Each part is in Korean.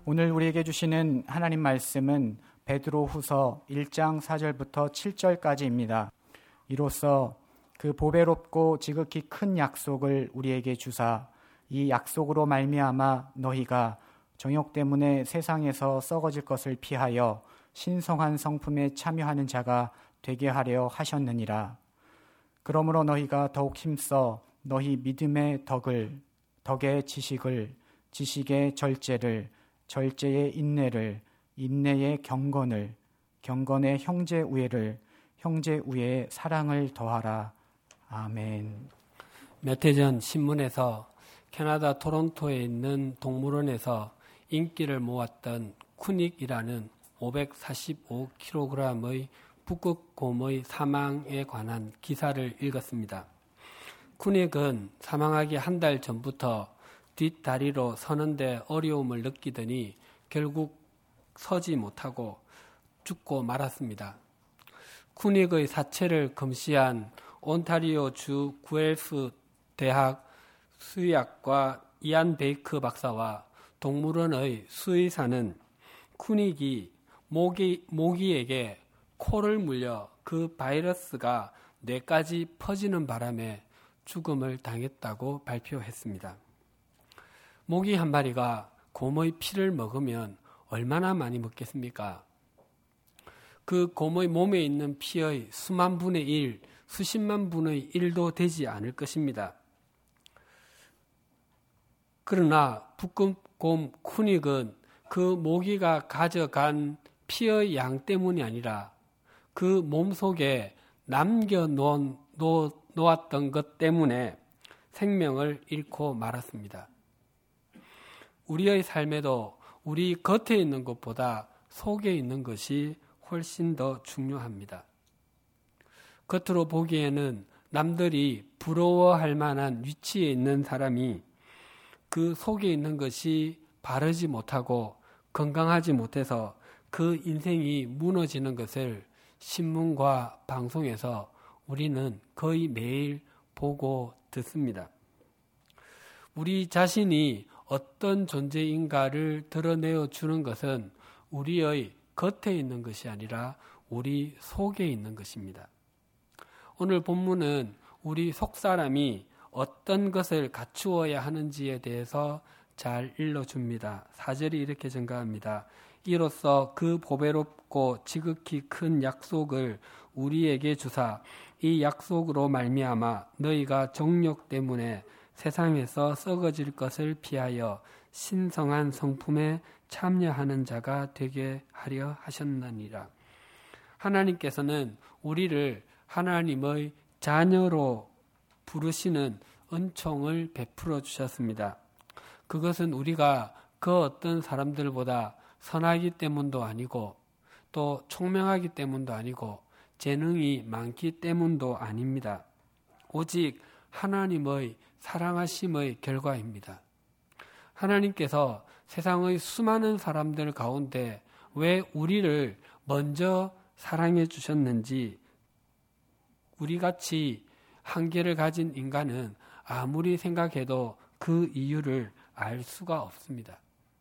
오늘 우리에게 주시는 하나님 말씀은 베드로후서 1장 4절부터 7절까지입니다. 이로써 그 보배롭고 지극히 큰 약속을 우리에게 주사 이 약속으로 말미암아 너희가 정욕 때문에 세상에서 썩어질 것을 피하여 신성한 성품에 참여하는 자가 되게 하려 하셨느니라. 그러므로 너희가 더욱 힘써 너희 믿음의 덕을, 덕의 지식을, 지식의 절제를, 절제의 인내를, 인내의 경건을, 경건의 형제 우애를, 형제 우애의 사랑을 더하라. 아멘. 몇 해 전 신문에서 캐나다 토론토에 있는 동물원에서 인기를 모았던 쿠닉이라는 545kg의 북극곰의 사망에 관한 기사를 읽었습니다. 쿠닉은 사망하기 한 달 전부터 뒷다리로 서는데 어려움을 느끼더니 결국 서지 못하고 죽고 말았습니다. 쿠닉의 사체를 검시한 온타리오주 구엘프 대학 수의학과 이안 베이크 박사와 동물원의 수의사는 쿠닉이 모기에게 코를 물려 그 바이러스가 뇌까지 퍼지는 바람에 죽음을 당했다고 발표했습니다. 모기 한 마리가 곰의 피를 먹으면 얼마나 많이 먹겠습니까? 그 곰의 몸에 있는 피의 수만 분의 1, 수십만 분의 1도 되지 않을 것입니다. 그러나 북극곰 쿠닉은 그 모기가 가져간 피의 양 때문이 아니라 그 몸속에 남겨놓았던 것 때문에 생명을 잃고 말았습니다. 우리의 삶에도 우리 겉에 있는 것보다 속에 있는 것이 훨씬 더 중요합니다. 겉으로 보기에는 남들이 부러워할 만한 위치에 있는 사람이 그 속에 있는 것이 바르지 못하고 건강하지 못해서 그 인생이 무너지는 것을 신문과 방송에서 우리는 거의 매일 보고 듣습니다. 우리 자신이 어떤 존재인가를 드러내어 주는 것은 우리의 겉에 있는 것이 아니라 우리 속에 있는 것입니다. 오늘 본문은 우리 속사람이 어떤 것을 갖추어야 하는지에 대해서 잘 일러줍니다. 4절이 이렇게 증가합니다. 이로써 그 보배롭고 지극히 큰 약속을 우리에게 주사 이 약속으로 말미암아 너희가 정욕 때문에 세상에서 썩어질 것을 피하여 신성한 성품에 참여하는 자가 되게 하려 하셨느니라. 하나님께서는 우리를 하나님의 자녀로 부르시는 은총을 베풀어 주셨습니다. 그것은 우리가 그 어떤 사람들보다 선하기 때문도 아니고 또 총명하기 때문도 아니고 재능이 많기 때문도 아닙니다. 오직 하나님의 사랑하심의 결과입니다. 하나님께서 세상의 수많은 사람들 가운데 왜 우리를 먼저 사랑해 주셨는지 우리같이 한계를 가진 인간은 아무리 생각해도 그 이유를 알 수가 없습니다.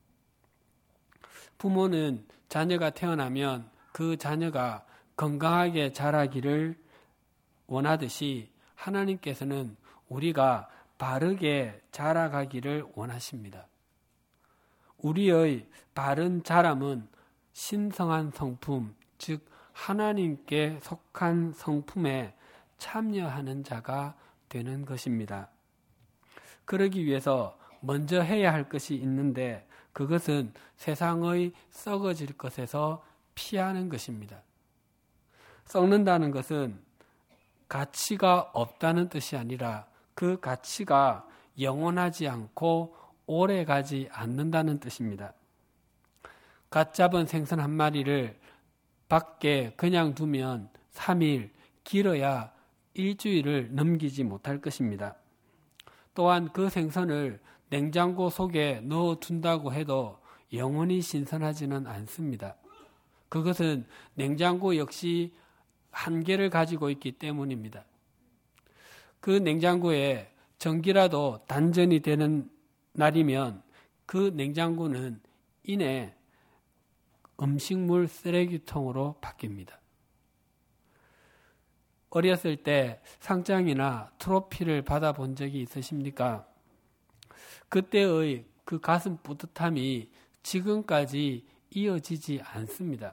부모는 자녀가 태어나면 그 자녀가 건강하게 자라기를 원하듯이 하나님께서는 우리가 바르게 자라가기를 원하십니다. 우리의 바른 자람은 신성한 성품, 즉 하나님께 속한 성품에 참여하는 자가 되는 것입니다. 그러기 위해서 먼저 해야 할 것이 있는데 그것은 세상의 썩어질 것에서 피하는 것입니다. 썩는다는 것은 가치가 없다는 뜻이 아니라 그 가치가 영원하지 않고 오래가지 않는다는 뜻입니다. 갓 잡은 생선 한 마리를 밖에 그냥 두면 3일, 길어야 일주일을 넘기지 못할 것입니다. 또한 그 생선을 냉장고 속에 넣어둔다고 해도 영원히 신선하지는 않습니다. 그것은 냉장고 역시 한계를 가지고 있기 때문입니다. 그 냉장고에 전기라도 단전이 되는 날이면 그 냉장고는 이내 음식물 쓰레기통으로 바뀝니다. 어렸을 때 상장이나 트로피를 받아본 적이 있으십니까? 그때의 그 가슴 뿌듯함이 지금까지 이어지지 않습니다.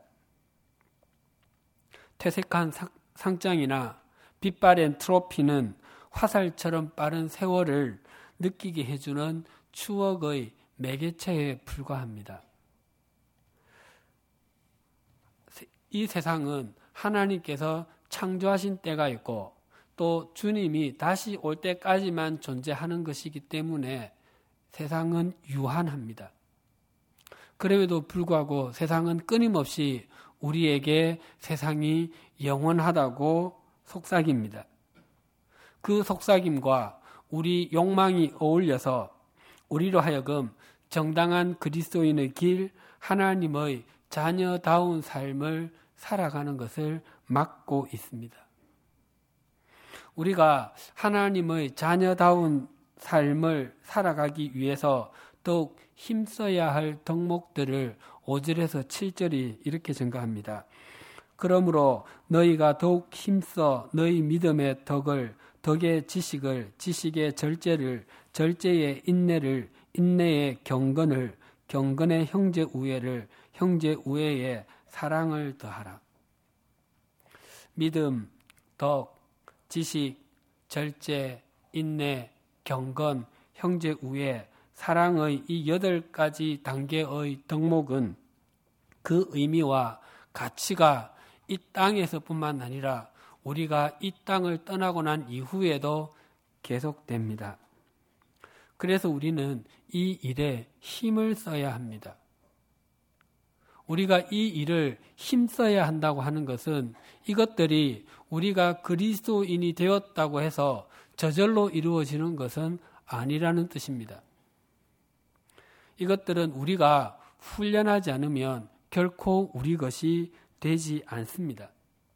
퇴색한 상장이나 빛바랜 트로피는 화살처럼 빠른 세월을 느끼게 해주는 추억의 매개체에 불과합니다. 이 세상은 하나님께서 창조하신 때가 있고 또 주님이 다시 올 때까지만 존재하는 것이기 때문에 세상은 유한합니다. 그럼에도 불구하고 세상은 끊임없이 우리에게 세상이 영원하다고 속삭입니다. 그 속삭임과 우리 욕망이 어울려서 우리로 하여금 정당한 그리스도인의 길, 하나님의 자녀다운 삶을 살아가는 것을 막고 있습니다. 우리가 하나님의 자녀다운 삶을 살아가기 위해서 더욱 힘써야 할 덕목들을 5절에서 7절이 이렇게 증가합니다. 그러므로 너희가 더욱 힘써 너희 믿음의 덕을, 덕의 지식을, 지식의 절제를, 절제의 인내를, 인내의 경건을, 경건의 형제 우애를, 형제 우애의 사랑을 더하라. 믿음, 덕, 지식, 절제, 인내, 경건, 형제 우애, 사랑의 이 8가지 단계의 덕목은 그 의미와 가치가 이 땅에서뿐만 아니라 우리가 이 땅을 떠나고 난 이후에도 계속됩니다. 그래서 우리는 이 일에 힘을 써야 합니다. 우리가 이 일을 힘써야 한다고 하는 것은 이것들이 우리가 그리스도인이 되었다고 해서 저절로 이루어지는 것은 아니라는 뜻입니다. 이것들은 우리가 훈련하지 않으면 결코 우리 것이 되지 않습니다.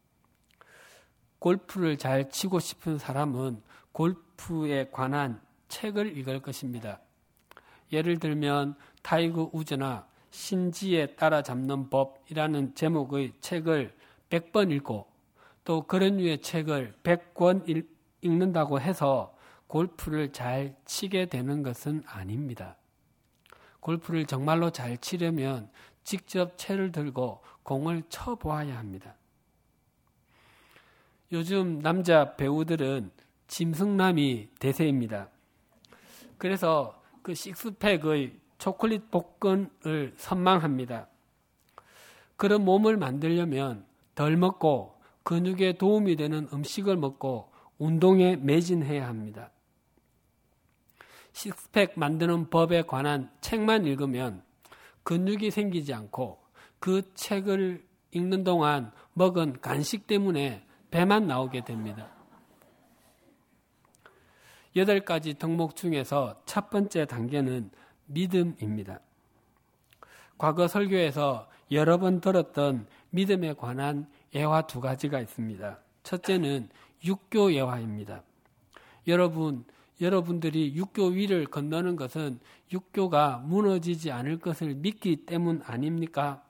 골프를 잘 치고 싶은 사람은 골프에 관한 책을 읽을 것입니다. 예를 들면 타이거 우즈나 신지에 따라잡는 법이라는 제목의 책을 100번 읽고 또 그런 류의 책을 100권 읽는다고 해서 골프를 잘 치게 되는 것은 아닙니다. 골프를 정말로 잘 치려면 직접 채를 들고 공을 쳐보아야 합니다. 요즘 남자 배우들은 짐승남이 대세입니다. 그래서 그 식스팩의 초콜릿 복근을 선망합니다. 그런 몸을 만들려면 덜 먹고 근육에 도움이 되는 음식을 먹고 운동에 매진해야 합니다. 식스팩 만드는 법에 관한 책만 읽으면 근육이 생기지 않고 그 책을 읽는 동안 먹은 간식 때문에 배만 나오게 됩니다. 8가지 덕목 중에서 첫 번째 단계는 믿음입니다. 과거 설교에서 여러 번 들었던 믿음에 관한 예화 2가지가 있습니다. 첫째는 육교 예화입니다. 여러분들이 육교 위를 건너는 것은 육교가 무너지지 않을 것을 믿기 때문 아닙니까?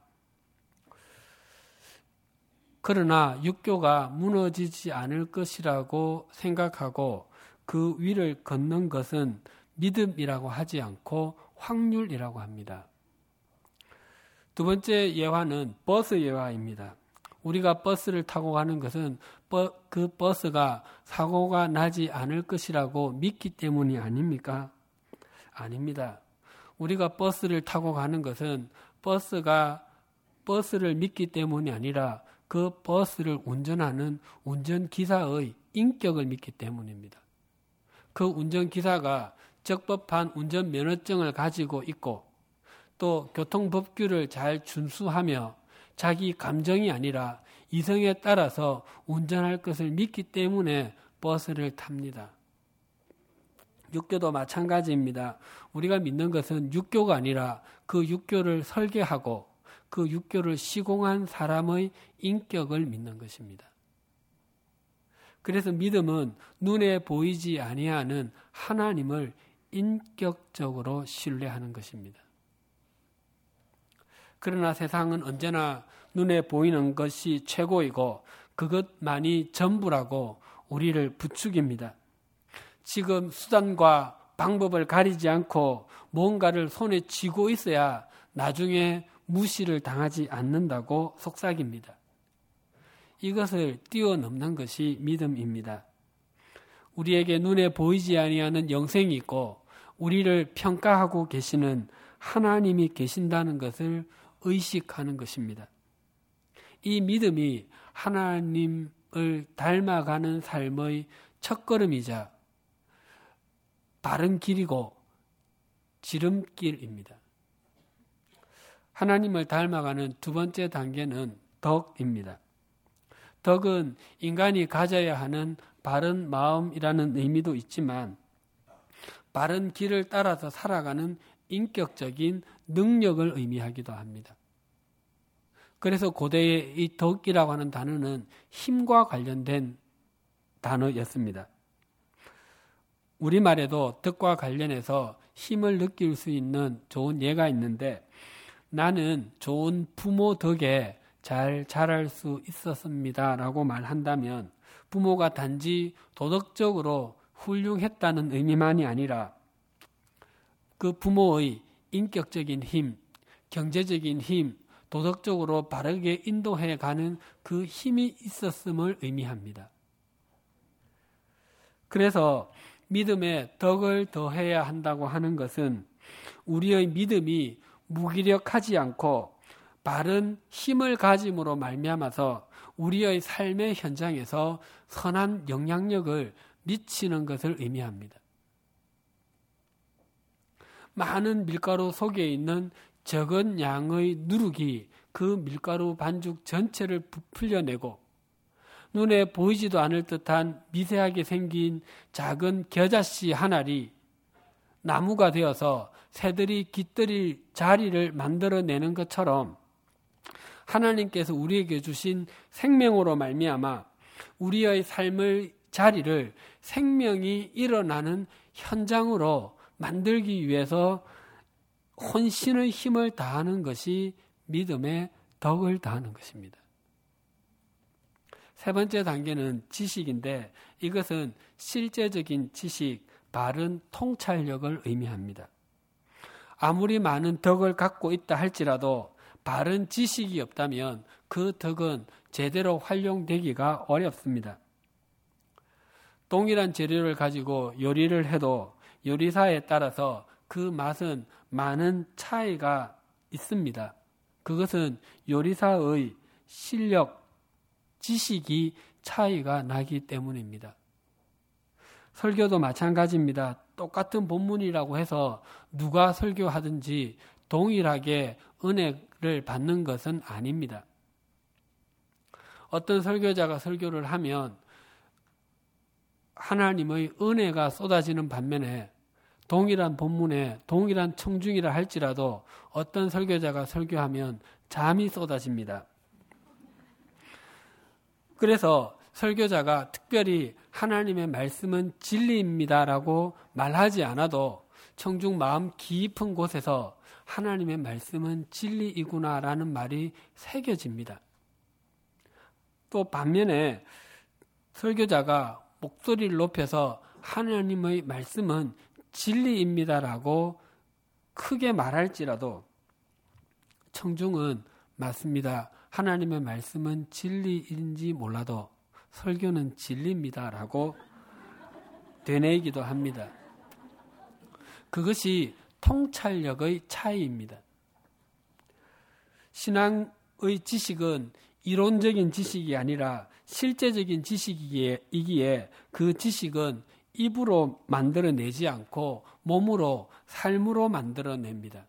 그러나 육교가 무너지지 않을 것이라고 생각하고 그 위를 걷는 것은 믿음이라고 하지 않고 확률이라고 합니다. 두 번째 예화는 버스 예화입니다. 우리가 버스를 타고 가는 것은 그 버스가 사고가 나지 않을 것이라고 믿기 때문이 아닙니까? 아닙니다. 우리가 버스를 타고 가는 것은 버스를 믿기 때문이 아니라 그 버스를 운전하는 운전기사의 인격을 믿기 때문입니다. 그 운전기사가 적법한 운전면허증을 가지고 있고 또 교통법규를 잘 준수하며 자기 감정이 아니라 이성에 따라서 운전할 것을 믿기 때문에 버스를 탑니다. 육교도 마찬가지입니다. 우리가 믿는 것은 육교가 아니라 그 육교를 설계하고 그 육교를 시공한 사람의 인격을 믿는 것입니다. 그래서 믿음은 눈에 보이지 아니하는 하나님을 인격적으로 신뢰하는 것입니다. 그러나 세상은 언제나 눈에 보이는 것이 최고이고 그것만이 전부라고 우리를 부추깁니다. 지금 수단과 방법을 가리지 않고 뭔가를 손에 쥐고 있어야 나중에 무시를 당하지 않는다고 속삭입니다. 이것을 뛰어넘는 것이 믿음입니다. 우리에게 눈에 보이지 아니하는 영생이 있고 우리를 평가하고 계시는 하나님이 계신다는 것을 의식하는 것입니다. 이 믿음이 하나님을 닮아가는 삶의 첫걸음이자 바른 길이고 지름길입니다. 하나님을 닮아가는 두 번째 단계는 덕입니다. 덕은 인간이 가져야 하는 바른 마음이라는 의미도 있지만 바른 길을 따라서 살아가는 인격적인 능력을 의미하기도 합니다. 그래서 고대의 이 덕이라고 하는 단어는 힘과 관련된 단어였습니다. 우리말에도 덕과 관련해서 힘을 느낄 수 있는 좋은 예가 있는데 나는 좋은 부모 덕에 잘 자랄 수 있었습니다 라고 말한다면 부모가 단지 도덕적으로 훌륭했다는 의미만이 아니라 그 부모의 인격적인 힘, 경제적인 힘, 도덕적으로 바르게 인도해 가는 그 힘이 있었음을 의미합니다. 그래서 믿음에 덕을 더해야 한다고 하는 것은 우리의 믿음이 무기력하지 않고 바른 힘을 가짐으로 말미암아서 우리의 삶의 현장에서 선한 영향력을 미치는 것을 의미합니다. 많은 밀가루 속에 있는 적은 양의 누룩이 그 밀가루 반죽 전체를 부풀려내고 눈에 보이지도 않을 듯한 미세하게 생긴 작은 겨자씨 한 알이 나무가 되어서 새들이 깃들일 자리를 만들어내는 것처럼 하나님께서 우리에게 주신 생명으로 말미암아 우리의 삶의 자리를 생명이 일어나는 현장으로 만들기 위해서 혼신의 힘을 다하는 것이 믿음의 덕을 다하는 것입니다. 세 번째 단계는 지식인데 이것은 실제적인 지식, 바른 통찰력을 의미합니다. 아무리 많은 덕을 갖고 있다 할지라도 바른 지식이 없다면 그 덕은 제대로 활용되기가 어렵습니다. 동일한 재료를 가지고 요리를 해도 요리사에 따라서 그 맛은 많은 차이가 있습니다. 그것은 요리사의 실력, 지식이 차이가 나기 때문입니다. 설교도 마찬가지입니다. 똑같은 본문이라고 해서 누가 설교하든지 동일하게 은혜를 받는 것은 아닙니다. 어떤 설교자가 설교를 하면 하나님의 은혜가 쏟아지는 반면에 동일한 본문에 동일한 청중이라 할지라도 어떤 설교자가 설교하면 잠이 쏟아집니다. 그래서 설교자가 특별히 하나님의 말씀은 진리입니다라고 말하지 않아도 청중 마음 깊은 곳에서 하나님의 말씀은 진리이구나라는 말이 새겨집니다. 또 반면에 설교자가 목소리를 높여서 하나님의 말씀은 진리입니다라고 크게 말할지라도 청중은 맞습니다. 하나님의 말씀은 진리인지 몰라도 설교는 진리입니다라고 되뇌이기도 합니다. 그것이 통찰력의 차이입니다. 신앙의 지식은 이론적인 지식이 아니라 실제적인 지식이기에 그 지식은 입으로 만들어내지 않고 몸으로, 삶으로 만들어냅니다.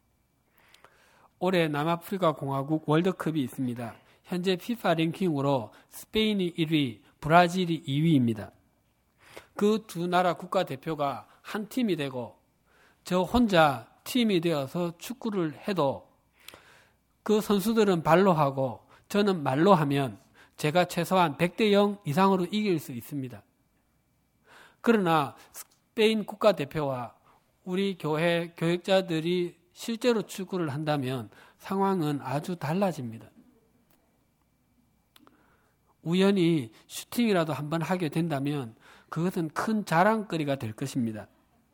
올해 남아프리카 공화국 월드컵이 있습니다. 현재 FIFA 랭킹으로 스페인이 1위, 브라질이 2위입니다. 그 두 나라 국가대표가 한 팀이 되고 저 혼자 팀이 되어서 축구를 해도 그 선수들은 발로 하고 저는 말로 하면 제가 최소한 100대 0 이상으로 이길 수 있습니다. 그러나 스페인 국가대표와 우리 교회 교육자들이 실제로 축구를 한다면 상황은 아주 달라집니다. 우연히 슈팅이라도 한번 하게 된다면 그것은 큰 자랑거리가 될 것입니다.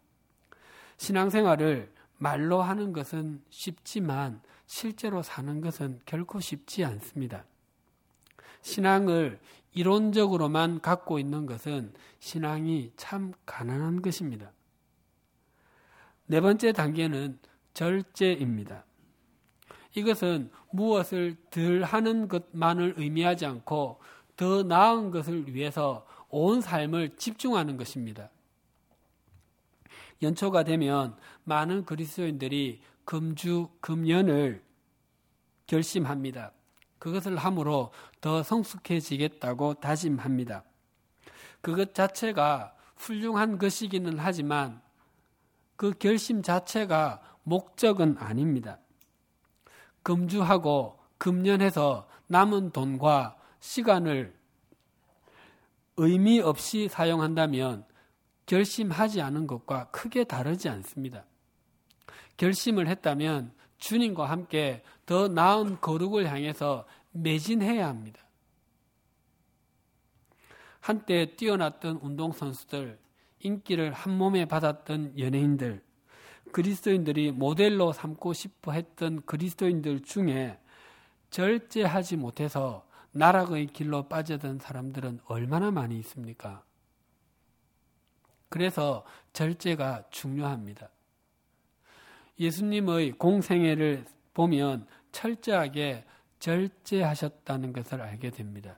신앙생활을 말로 하는 것은 쉽지만 실제로 사는 것은 결코 쉽지 않습니다. 신앙을 이론적으로만 갖고 있는 것은 신앙이 참 가난한 것입니다. 네 번째 단계는 절제입니다. 이것은 무엇을 덜 하는 것만을 의미하지 않고 더 나은 것을 위해서 온 삶을 집중하는 것입니다. 연초가 되면 많은 그리스도인들이 금주, 금연을 결심합니다. 그것을 함으로 더 성숙해지겠다고 다짐합니다. 그것 자체가 훌륭한 것이기는 하지만 그 결심 자체가 목적은 아닙니다. 금주하고 금연해서 남은 돈과 시간을 의미 없이 사용한다면 결심하지 않은 것과 크게 다르지 않습니다. 결심을 했다면 주님과 함께 더 나은 거룩을 향해서 매진해야 합니다. 한때 뛰어났던 운동선수들, 인기를 한몸에 받았던 연예인들, 그리스도인들이 모델로 삼고 싶어 했던 그리스도인들 중에 절제하지 못해서 나락의 길로 빠져든 사람들은 얼마나 많이 있습니까? 그래서 절제가 중요합니다. 예수님의 공생애를 보면 철저하게 절제하셨다는 것을 알게 됩니다.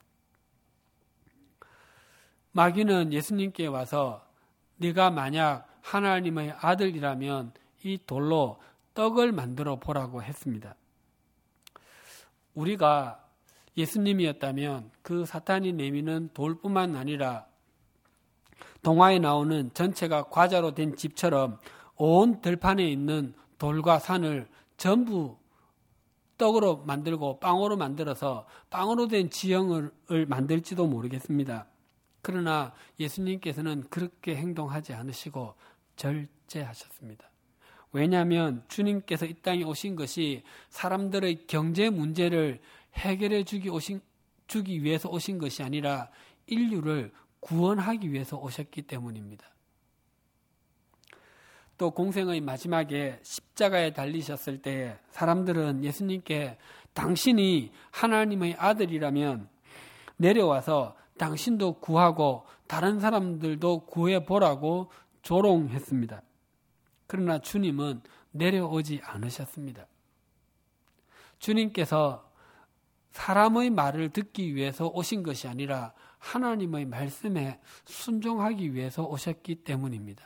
마귀는 예수님께 와서 네가 만약 하나님의 아들이라면 이 돌로 떡을 만들어 보라고 했습니다. 우리가 예수님이었다면 그 사탄이 내미는 돌뿐만 아니라 동화에 나오는 전체가 과자로 된 집처럼 온 들판에 있는 돌과 산을 전부 떡으로 만들고 빵으로 만들어서 빵으로 된 지형을 만들지도 모르겠습니다. 그러나 예수님께서는 그렇게 행동하지 않으시고 절제하셨습니다. 왜냐하면 주님께서 이 땅에 오신 것이 사람들의 경제 문제를 해결해 주기 위해서 오신 것이 아니라 인류를 구원하기 위해서 오셨기 때문입니다. 또 공생의 마지막에 십자가에 달리셨을 때 사람들은 예수님께 당신이 하나님의 아들이라면 내려와서 당신도 구하고 다른 사람들도 구해보라고 조롱했습니다. 그러나 주님은 내려오지 않으셨습니다. 주님께서 사람의 말을 듣기 위해서 오신 것이 아니라 하나님의 말씀에 순종하기 위해서 오셨기 때문입니다.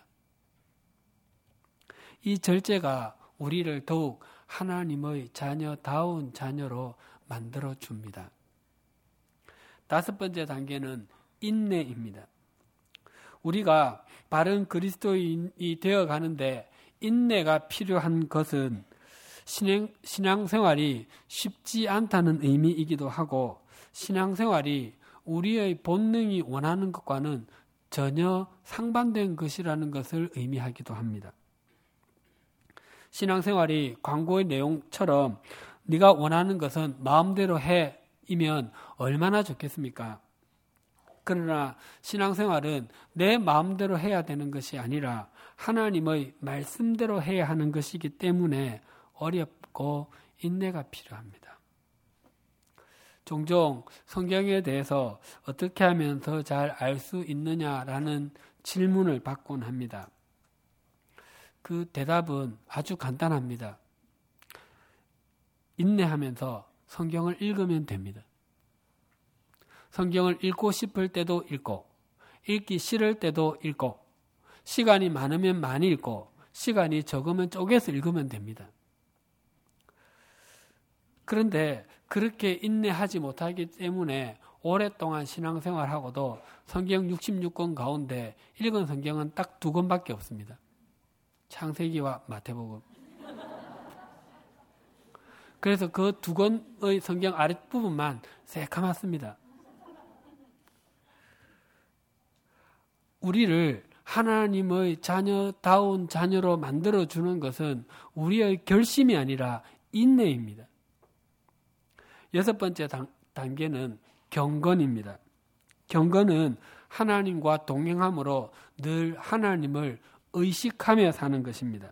이 절제가 우리를 더욱 하나님의 자녀다운 자녀로 만들어줍니다. 다섯 번째 단계는 인내입니다. 우리가 바른 그리스도인이 되어가는데 인내가 필요한 것은 신앙생활이 쉽지 않다는 의미이기도 하고 신앙생활이 우리의 본능이 원하는 것과는 전혀 상반된 것이라는 것을 의미하기도 합니다. 신앙생활이 광고의 내용처럼 네가 원하는 것은 마음대로 해이면 얼마나 좋겠습니까? 그러나 신앙생활은 내 마음대로 해야 되는 것이 아니라 하나님의 말씀대로 해야 하는 것이기 때문에 어렵고 인내가 필요합니다. 종종 성경에 대해서 어떻게 하면 더 잘 알 수 있느냐라는 질문을 받곤 합니다. 그 대답은 아주 간단합니다. 인내하면서 성경을 읽으면 됩니다. 성경을 읽고 싶을 때도 읽고, 읽기 싫을 때도 읽고, 시간이 많으면 많이 읽고, 시간이 적으면 쪼개서 읽으면 됩니다. 그런데 그렇게 인내하지 못하기 때문에 오랫동안 신앙생활하고도 성경 66권 가운데 읽은 성경은 딱 2권밖에 없습니다. 창세기와 마태복음. 그래서 그 2권의 성경 아랫부분만 새카맣습니다. 우리를 하나님의 자녀다운 자녀로 만들어주는 것은 우리의 결심이 아니라 인내입니다. 여섯 번째 단계는 경건입니다. 경건은 하나님과 동행함으로 늘 하나님을 의식하며 사는 것입니다.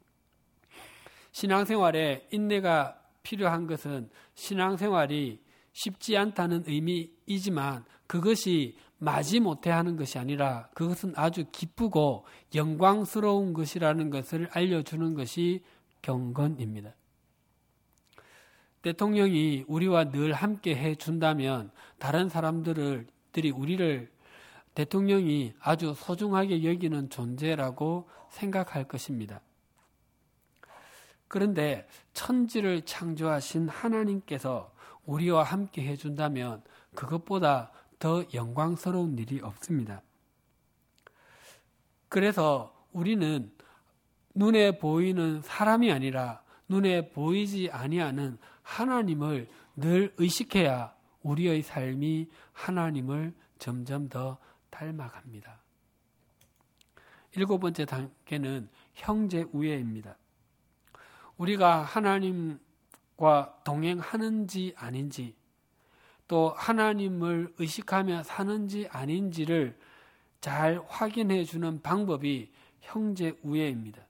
신앙생활에 인내가 필요한 것은 신앙생활이 쉽지 않다는 의미이지만 그것이 마지못해 하는 것이 아니라 그것은 아주 기쁘고 영광스러운 것이라는 것을 알려주는 것이 경건입니다. 대통령이 우리와 늘 함께 해준다면 다른 사람들이 우리를 대통령이 아주 소중하게 여기는 존재라고 생각할 것입니다. 그런데 천지를 창조하신 하나님께서 우리와 함께 해준다면 그것보다 더 영광스러운 일이 없습니다. 그래서 우리는 눈에 보이는 사람이 아니라 눈에 보이지 아니하는 하나님을 늘 의식해야 우리의 삶이 하나님을 점점 더 닮아갑니다. 일곱 번째 단계는 형제 우애입니다. 우리가 하나님과 동행하는지 아닌지 또 하나님을 의식하며 사는지 아닌지를 잘 확인해 주는 방법이 형제 우애입니다.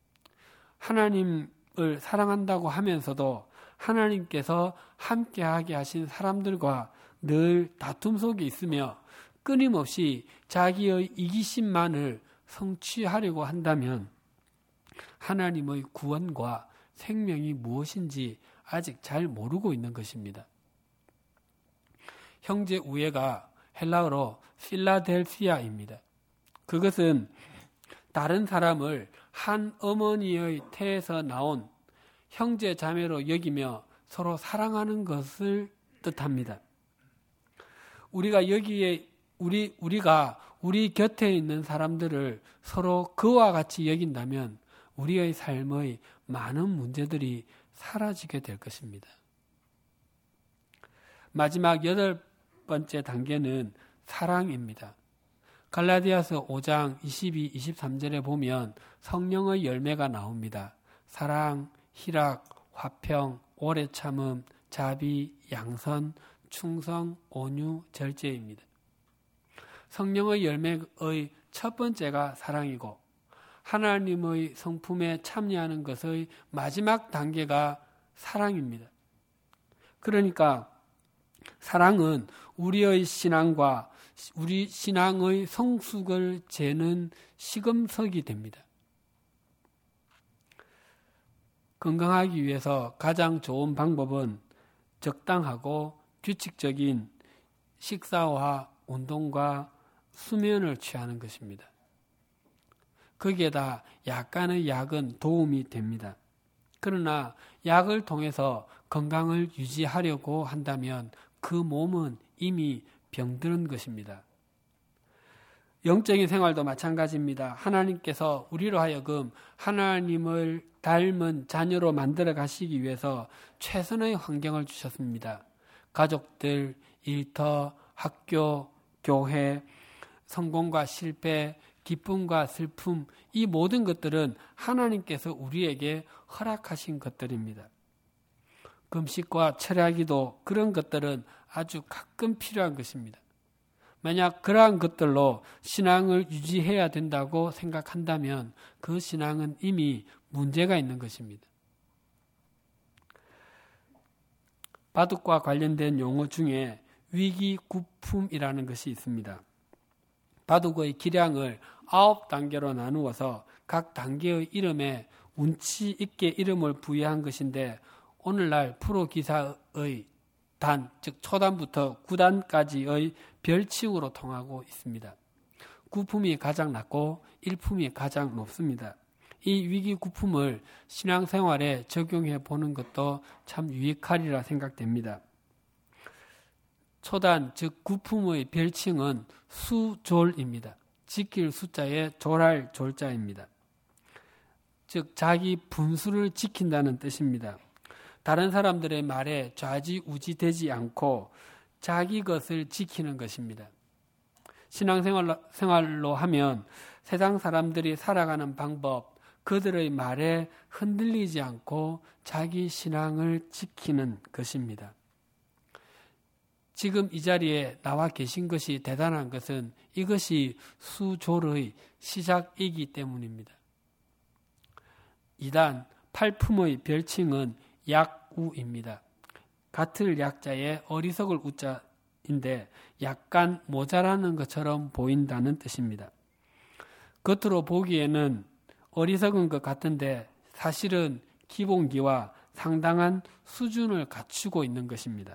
하나님을 사랑한다고 하면서도 하나님께서 함께하게 하신 사람들과 늘 다툼 속에 있으며 끊임없이 자기의 이기심만을 성취하려고 한다면 하나님의 구원과 생명이 무엇인지 아직 잘 모르고 있는 것입니다. 형제 우애가 헬라어로 필라델피아입니다. 그것은 다른 사람을 한 어머니의 태에서 나온 형제 자매로 여기며 서로 사랑하는 것을 뜻합니다. 우리가 우리 곁에 있는 사람들을 서로 그와 같이 여긴다면 우리의 삶의 많은 문제들이 사라지게 될 것입니다. 마지막 여덟 번째 단계는 사랑입니다. 갈라디아서 5장 22, 23절에 보면 성령의 열매가 나옵니다. 사랑, 희락, 화평, 오래 참음, 자비, 양선, 충성, 온유, 절제입니다. 성령의 열매의 첫 번째가 사랑이고 하나님의 성품에 참여하는 것의 마지막 단계가 사랑입니다. 그러니까 사랑은 우리의 신앙과 우리 신앙의 성숙을 재는 시금석이 됩니다. 건강하기 위해서 가장 좋은 방법은 적당하고 규칙적인 식사와 운동과 수면을 취하는 것입니다. 거기에다 약간의 약은 도움이 됩니다. 그러나 약을 통해서 건강을 유지하려고 한다면 그 몸은 이미 병든 것입니다. 영적인 생활도 마찬가지입니다. 하나님께서 우리로 하여금 하나님을 닮은 자녀로 만들어 가시기 위해서 최선의 환경을 주셨습니다. 가족들, 일터, 학교, 교회, 성공과 실패, 기쁨과 슬픔, 이 모든 것들은 하나님께서 우리에게 허락하신 것들입니다. 금식과 철야기도 그런 것들은 아주 가끔 필요한 것입니다. 만약 그러한 것들로 신앙을 유지해야 된다고 생각한다면 그 신앙은 이미 문제가 있는 것입니다. 바둑과 관련된 용어 중에 위기구품이라는 것이 있습니다. 바둑의 기량을 9단계로 나누어서 각 단계의 이름에 운치 있게 이름을 부여한 것인데 오늘날 프로 기사의 단, 즉 초단부터 9단까지의 별칭으로 통하고 있습니다. 9품이 가장 낮고 1품이 가장 높습니다. 이 위기 9품을 신앙생활에 적용해 보는 것도 참 유익하리라 생각됩니다. 초단, 즉 9품의 별칭은 수졸입니다. 지킬 숫자에 졸할 졸자입니다. 즉 자기 분수를 지킨다는 뜻입니다. 다른 사람들의 말에 좌지우지되지 않고 자기 것을 지키는 것입니다. 신앙생활로 하면 세상 사람들이 살아가는 방법, 그들의 말에 흔들리지 않고 자기 신앙을 지키는 것입니다. 지금 이 자리에 나와 계신 것이 대단한 것은 이것이 수졸의 시작이기 때문입니다. 2단 팔품의 별칭은 약우입니다. 같을 약자의 어리석을 우자인데 약간 모자라는 것처럼 보인다는 뜻입니다. 겉으로 보기에는 어리석은 것 같은데 사실은 기본기와 상당한 수준을 갖추고 있는 것입니다.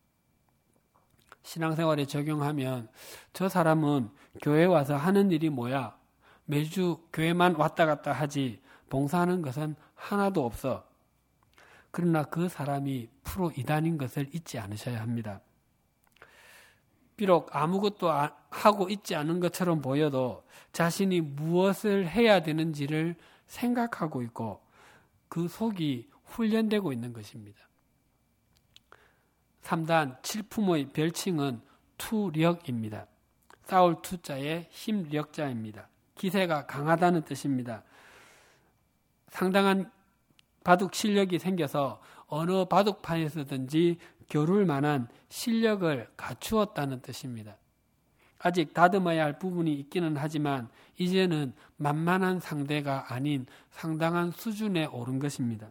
신앙생활에 적용하면 저 사람은 교회 와서 하는 일이 뭐야? 매주 교회만 왔다 갔다 하지 봉사하는 것은 하나도 없어. 그러나 그 사람이 프로 이단인 것을 잊지 않으셔야 합니다. 비록 아무것도 하고 있지 않은 것처럼 보여도 자신이 무엇을 해야 되는지를 생각하고 있고 그 속이 훈련되고 있는 것입니다. 3단 칠품의 별칭은 투력입니다. 싸울 투자의 힘력자입니다. 기세가 강하다는 뜻입니다. 상당한 바둑 실력이 생겨서 어느 바둑판에서든지 겨룰 만한 실력을 갖추었다는 뜻입니다. 아직 다듬어야 할 부분이 있기는 하지만 이제는 만만한 상대가 아닌 상당한 수준에 오른 것입니다.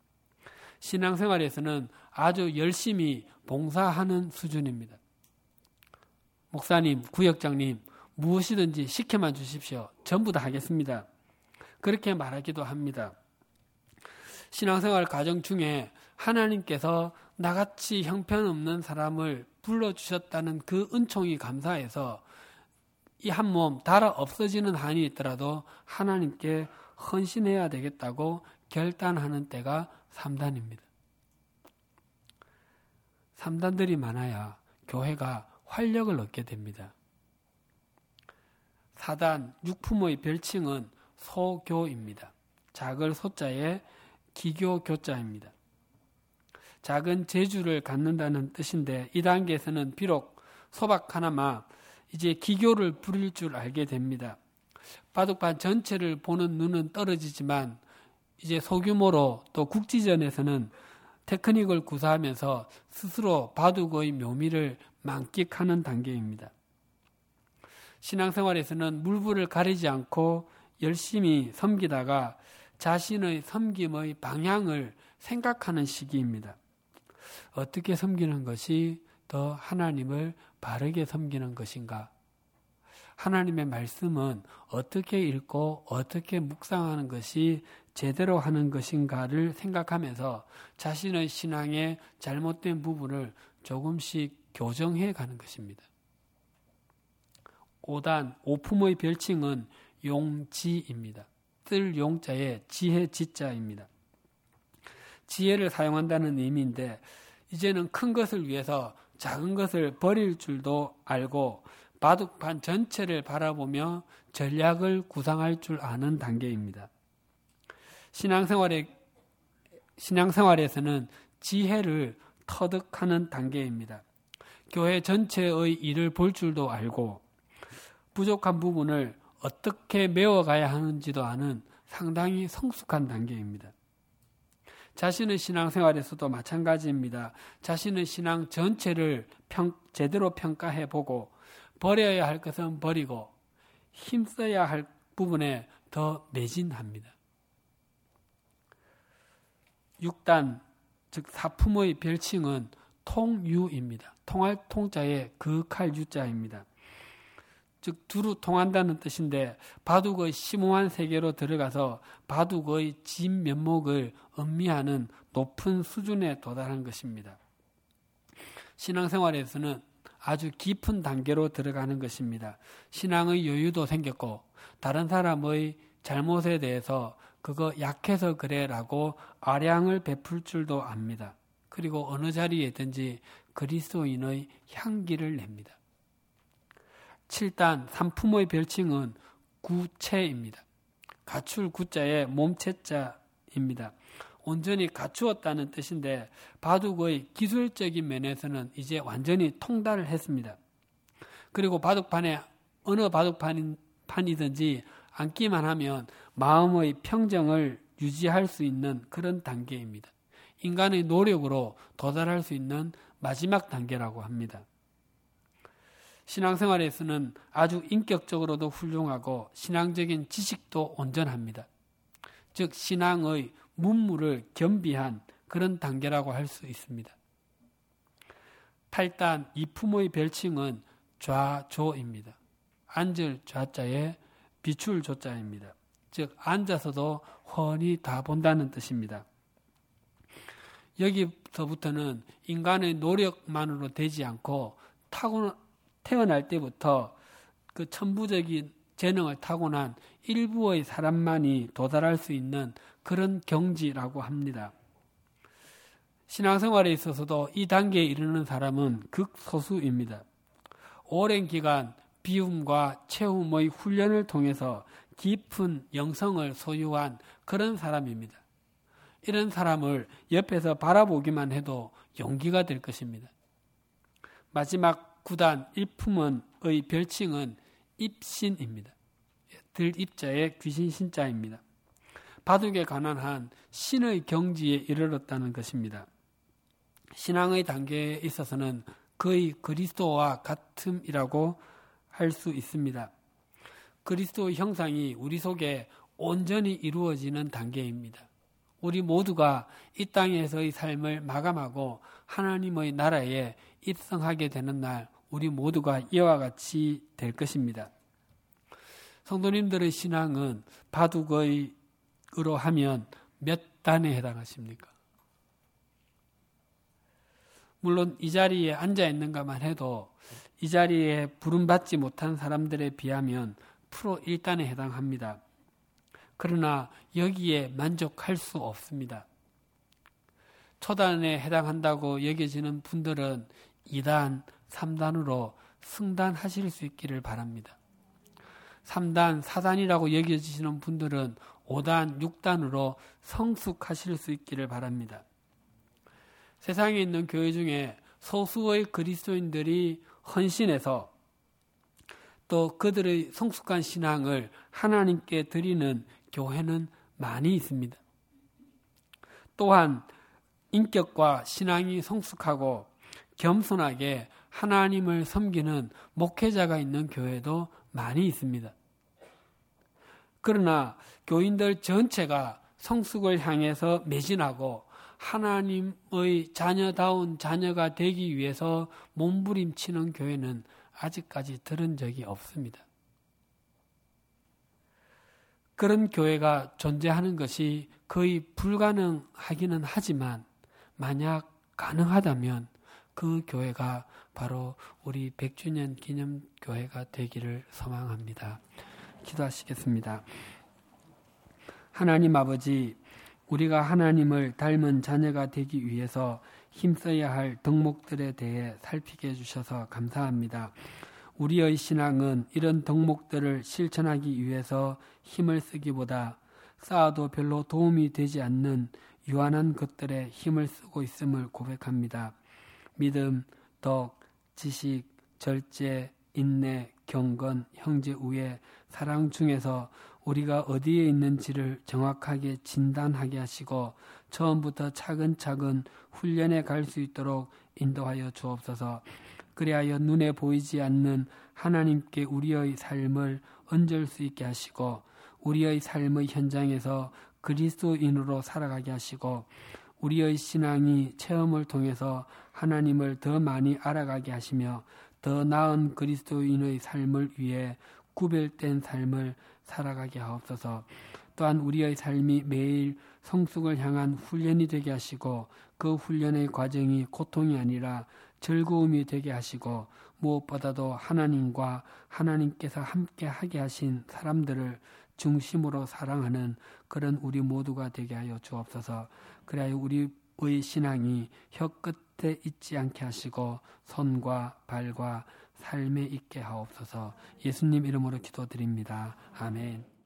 신앙생활에서는 아주 열심히 봉사하는 수준입니다. 목사님, 구역장님, 무엇이든지 시켜만 주십시오. 전부 다 하겠습니다. 그렇게 말하기도 합니다. 신앙생활 과정 중에 하나님께서 나같이 형편없는 사람을 불러주셨다는 그 은총이 감사해서 이 한 몸 달아 없어지는 한이 있더라도 하나님께 헌신해야 되겠다고 결단하는 때가 3단입니다. 3단들이 많아야 교회가 활력을 얻게 됩니다. 4단 육품의 별칭은 소교입니다. 작을 소자에 기교 교자입니다. 작은 재주를 갖는다는 뜻인데 이 단계에서는 비록 소박 하나마 이제 기교를 부릴 줄 알게 됩니다. 바둑판 전체를 보는 눈은 떨어지지만 이제 소규모로 또 국지전에서는 테크닉을 구사하면서 스스로 바둑의 묘미를 만끽하는 단계입니다. 신앙생활에서는 물불을 가리지 않고 열심히 섬기다가 자신의 섬김의 방향을 생각하는 시기입니다. 어떻게 섬기는 것이 더 하나님을 바르게 섬기는 것인가? 하나님의 말씀은 어떻게 읽고 어떻게 묵상하는 것이 제대로 하는 것인가를 생각하면서 자신의 신앙의 잘못된 부분을 조금씩 교정해 가는 것입니다. 5단 오품의 별칭은 용지입니다. 쓸 용자에 지혜 지자입니다. 지혜를 사용한다는 의미인데 이제는 큰 것을 위해서 작은 것을 버릴 줄도 알고 바둑판 전체를 바라보며 전략을 구상할 줄 아는 단계입니다. 신앙생활에서는 지혜를 터득하는 단계입니다. 교회 전체의 일을 볼 줄도 알고 부족한 부분을 어떻게 메워가야 하는지도 아는 상당히 성숙한 단계입니다. 자신의 신앙생활에서도 마찬가지입니다. 자신의 신앙 전체를 제대로 평가해보고 버려야 할 것은 버리고 힘써야 할 부분에 더 매진합니다. 6단, 즉 사품의 별칭은 통유입니다. 통할 통자에 그윽할 유자입니다. 즉 두루 통한다는 뜻인데 바둑의 심오한 세계로 들어가서 바둑의 진면목을 음미하는 높은 수준에 도달한 것입니다. 신앙생활에서는 아주 깊은 단계로 들어가는 것입니다. 신앙의 여유도 생겼고 다른 사람의 잘못에 대해서 그거 약해서 그래라고 아량을 베풀 줄도 압니다. 그리고 어느 자리에든지 그리스도인의 향기를 냅니다. 7단 삼품의 별칭은 구체입니다. 갖출 구자에 몸체자입니다. 온전히 갖추었다는 뜻인데 바둑의 기술적인 면에서는 이제 완전히 통달을 했습니다. 그리고 바둑판에 어느 바둑판이든지 앉기만 하면 마음의 평정을 유지할 수 있는 그런 단계입니다. 인간의 노력으로 도달할 수 있는 마지막 단계라고 합니다. 신앙생활에서는 아주 인격적으로도 훌륭하고 신앙적인 지식도 온전합니다. 즉 신앙의 문물을 겸비한 그런 단계라고 할 수 있습니다. 8단 이품의 별칭은 좌조입니다. 앉을 좌자에 비출 조자입니다. 즉 앉아서도 훤히 다 본다는 뜻입니다. 여기서부터는 인간의 노력만으로 되지 않고 태어날 때부터 그 천부적인 재능을 타고난 일부의 사람만이 도달할 수 있는 그런 경지라고 합니다. 신앙생활에 있어서도 이 단계에 이르는 사람은 극소수입니다. 오랜 기간 비움과 채움의 훈련을 통해서 깊은 영성을 소유한 그런 사람입니다. 이런 사람을 옆에서 바라보기만 해도 용기가 될 것입니다. 마지막 9단 일품의 별칭은 입신입니다. 들입자의 귀신 신자입니다. 바둑에 관한 한 신의 경지에 이르렀다는 것입니다. 신앙의 단계에 있어서는 거의 그리스도와 같음이라고 할 수 있습니다. 그리스도의 형상이 우리 속에 온전히 이루어지는 단계입니다. 우리 모두가 이 땅에서의 삶을 마감하고 하나님의 나라에 입성하게 되는 날 우리 모두가 이와 같이 될 것입니다. 성도님들의 신앙은 바둑으로 하면 몇 단에 해당하십니까? 물론 이 자리에 앉아 있는가만 해도 이 자리에 부름받지 못한 사람들에 비하면 프로 1단에 해당합니다. 그러나 여기에 만족할 수 없습니다. 초단에 해당한다고 여겨지는 분들은 2단, 3단으로 승단하실 수 있기를 바랍니다. 3단, 4단이라고 여겨지시는 분들은 5단, 6단으로 성숙하실 수 있기를 바랍니다. 세상에 있는 교회 중에 소수의 그리스도인들이 헌신해서 또 그들의 성숙한 신앙을 하나님께 드리는 교회는 많이 있습니다. 또한 인격과 신앙이 성숙하고 겸손하게 하나님을 섬기는 목회자가 있는 교회도 많이 있습니다. 그러나 교인들 전체가 성숙을 향해서 매진하고 하나님의 자녀다운 자녀가 되기 위해서 몸부림치는 교회는 아직까지 들은 적이 없습니다. 그런 교회가 존재하는 것이 거의 불가능하기는 하지만 만약 가능하다면 그 교회가 바로 우리 100주년 기념교회가 되기를 소망합니다. 기도하시겠습니다. 하나님 아버지, 우리가 하나님을 닮은 자녀가 되기 위해서 힘써야 할 덕목들에 대해 살피게 해주셔서 감사합니다. 우리의 신앙은 이런 덕목들을 실천하기 위해서 힘을 쓰기보다 쌓아도 별로 도움이 되지 않는 유한한 것들에 힘을 쓰고 있음을 고백합니다. 믿음, 덕, 지식, 절제, 인내, 경건, 형제 우애, 사랑 중에서 우리가 어디에 있는지를 정확하게 진단하게 하시고 처음부터 차근차근 훈련해 갈 수 있도록 인도하여 주옵소서. 그리하여 눈에 보이지 않는 하나님께 우리의 삶을 얹을 수 있게 하시고 우리의 삶의 현장에서 그리스도인으로 살아가게 하시고 우리의 신앙이 체험을 통해서 하나님을 더 많이 알아가게 하시며 더 나은 그리스도인의 삶을 위해 구별된 삶을 살아가게 하옵소서. 또한 우리의 삶이 매일 성숙을 향한 훈련이 되게 하시고 그 훈련의 과정이 고통이 아니라 즐거움이 되게 하시고 무엇보다도 하나님과 하나님께서 함께 하게 하신 사람들을 중심으로 사랑하는 그런 우리 모두가 되게 하여 주옵소서. 그래야 우리의 신앙이 혀끝에 있지 않게 하시고 손과 발과 삶에 있게 하옵소서. 예수님 이름으로 기도드립니다. 아멘.